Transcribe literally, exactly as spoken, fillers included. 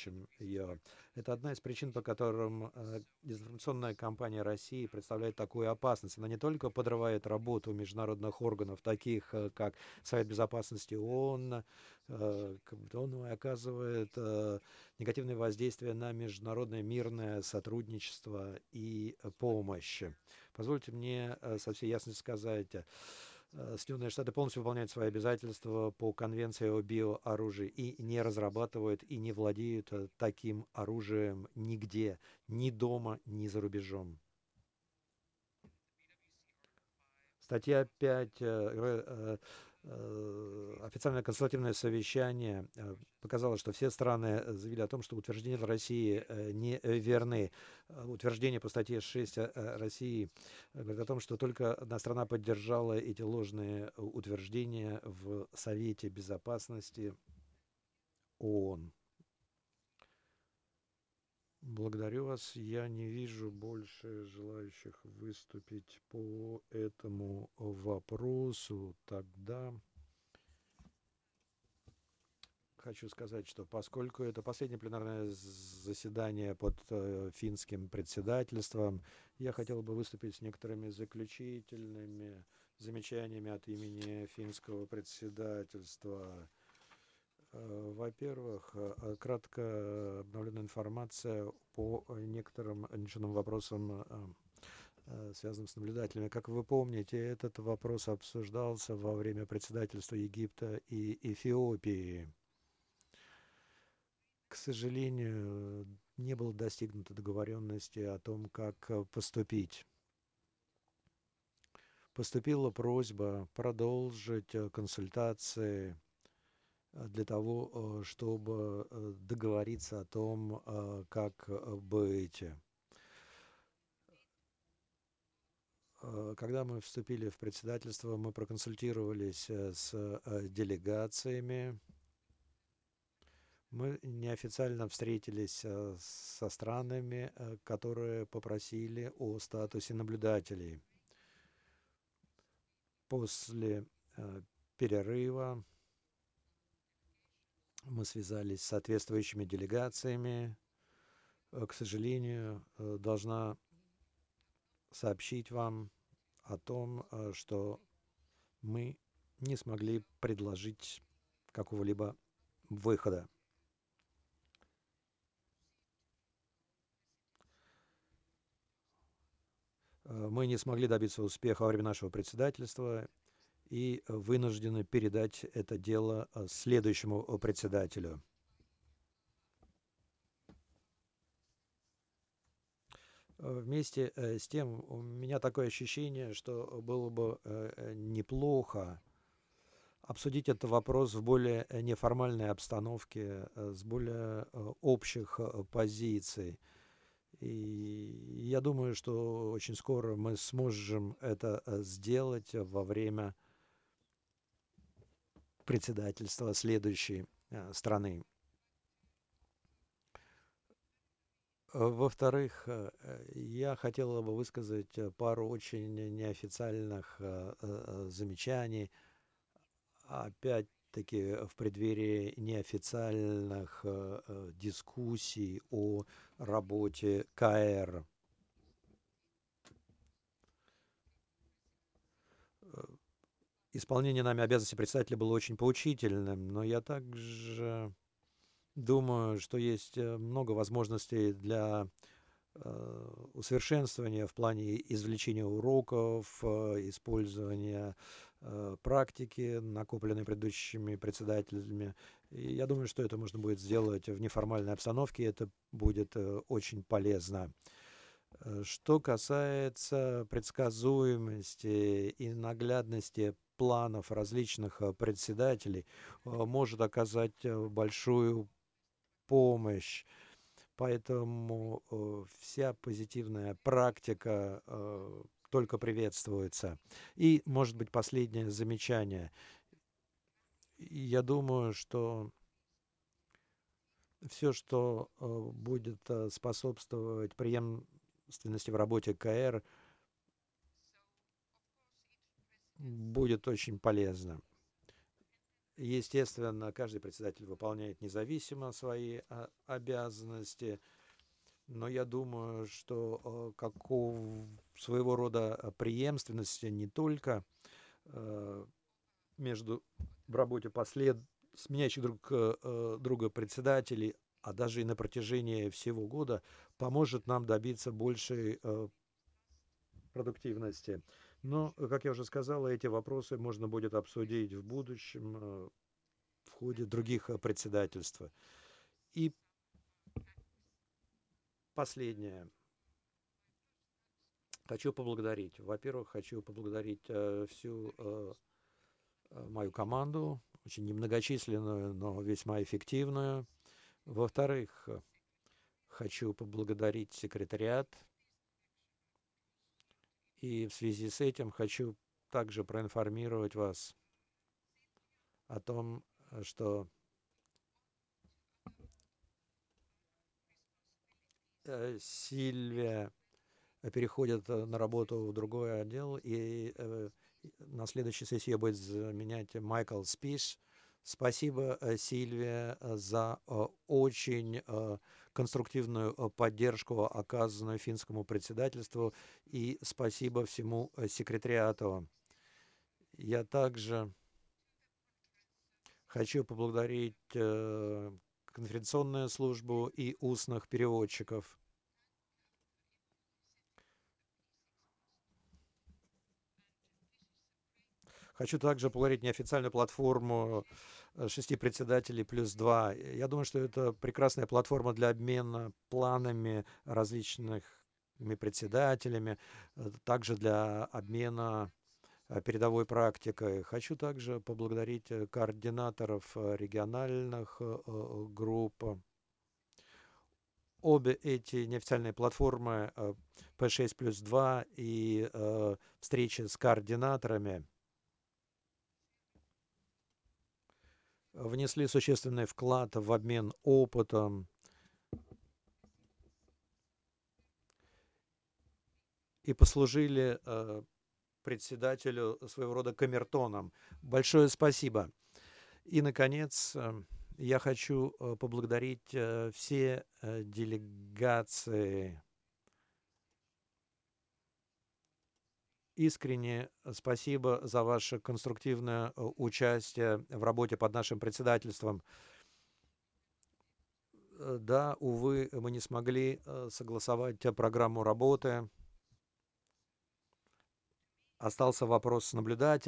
ищем ее. Это одна из причин, по которым э, дезинформационная кампания России представляет такую опасность. Она не только подрывает работу международных органов, таких э, как Совет Безопасности ООН, э, как бы он и оказывает э, негативное воздействие на международное мирное сотрудничество и э, помощь. Позвольте мне э, со всей ясностью сказать, э, Соединенные Штаты полностью выполняют свои обязательства по Конвенции о биооружии и не разрабатывают и не владеют э, таким оружием нигде, ни дома, ни за рубежом. Статья пять, э, э, э, официальное консультативное совещание э, показало, что все страны заявили о том, что утверждения России э, не верны. Э, Утверждение по статье шесть э, России говорит о том, что только одна страна поддержала эти ложные утверждения в Совете Безопасности ООН. Благодарю вас. Я не вижу больше желающих выступить по этому вопросу. Тогда хочу сказать, что поскольку это последнее пленарное заседание под э, финским председательством, я хотел бы выступить с некоторыми заключительными замечаниями от имени финского председательства. Э, Во-первых, э, кратко обновленная информация по некоторым решенным вопросам, э, э, связанным с наблюдателями. Как вы помните, этот вопрос обсуждался во время председательства Египта и Эфиопии. К сожалению, не было достигнуто договоренности о том, как э, поступить. Поступила просьба продолжить э, консультации э, для того, э, чтобы э, договориться о том, э, как э, быть. Э, Когда мы вступили в председательство, мы проконсультировались э, с э, делегациями. Мы неофициально встретились э, со странами, э, которые попросили о статусе наблюдателей. После э, перерыва мы связались с соответствующими делегациями. Э, К сожалению, э, должна сообщить вам о том, э, что мы не смогли предложить какого-либо выхода. Э, Мы не смогли добиться успеха во время нашего председательства и вынуждены передать это дело э, следующему э, председателю. Э, Вместе э, с тем у меня такое ощущение, что было бы э, э, неплохо обсудить этот вопрос в более э, неформальной обстановке, э, с более э, общих э, позиций. И я думаю, что очень скоро мы сможем это э, сделать во время председательства следующей э, страны. Э, Во-вторых, э, э, я хотел бы высказать э, пару очень неофициальных э, э, замечаний, опять-таки в преддверии неофициальных э, э, дискуссий о работе КР. Э, Исполнение нами обязанностей председателя было очень поучительным, но я также думаю, что есть э, много возможностей для э, усовершенствования в плане извлечения уроков, э, использования э, практики, накопленной предыдущими председателями. И я думаю, что это можно будет сделать в неформальной обстановке, и это будет э, очень полезно. Э, Что касается предсказуемости и наглядности планов различных э, председателей, э, может оказать э, большую помощь. Поэтому э, вся позитивная практика э, только приветствуется. И, может быть, последнее замечание. Я думаю, что все, что э, будет э, способствовать преемственности в работе КР, будет очень полезно. Естественно, каждый председатель выполняет независимо свои а, обязанности, но я думаю, что э, каков своего рода э, преемственности не только э, между в работе послед сменяющих друг э, э, друга председателей, а даже и на протяжении всего года, поможет нам добиться большей э, продуктивности. Но, э, как я уже сказал, эти вопросы можно будет обсудить в будущем э, в ходе других э, председательств. И последнее. Хочу поблагодарить. Во-первых, хочу поблагодарить э, всю э, э, мою команду, очень немногочисленную, но весьма эффективную. Во-вторых, э, хочу поблагодарить секретариат. И в связи с этим хочу также проинформировать вас о том, э, что э, Сильвия переходит э, на работу в другой отдел, и э, на следующей сессии будет заменять Майкл Спиш. Спасибо, э, Сильвия, э, за э, очень э, конструктивную э, поддержку, оказанную финскому председательству, и спасибо всему э, секретариату. Я также хочу поблагодарить э, конференционную службу и устных переводчиков. Хочу также поблагодарить неофициальную платформу э, шести председателей плюс два. Я думаю, что это прекрасная платформа для обмена планами различными председателями, э, также для обмена э, передовой практикой. Хочу также поблагодарить э, координаторов э, региональных э, э, групп. Обе эти неофициальные платформы э, пэ шесть плюс два и э, встречи с координаторами внесли существенный вклад в обмен опытом и послужили э, председателю своего рода камертоном. Большое спасибо. И, наконец, э, я хочу э, поблагодарить э, все э, делегации. Искренне спасибо за ваше конструктивное э, участие в работе под нашим председательством. Э, Да, увы, мы не смогли э, согласовать э, программу работы. Остался вопрос с наблюдателем.